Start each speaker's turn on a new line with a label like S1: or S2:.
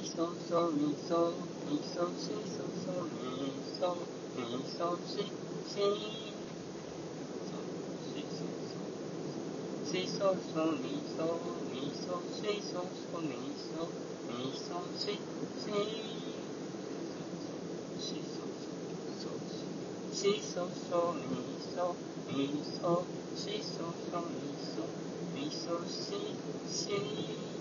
S1: so so mi so mi so si so so mi so si si so so mi so si so so mi so si si so so mi so si so so mi so si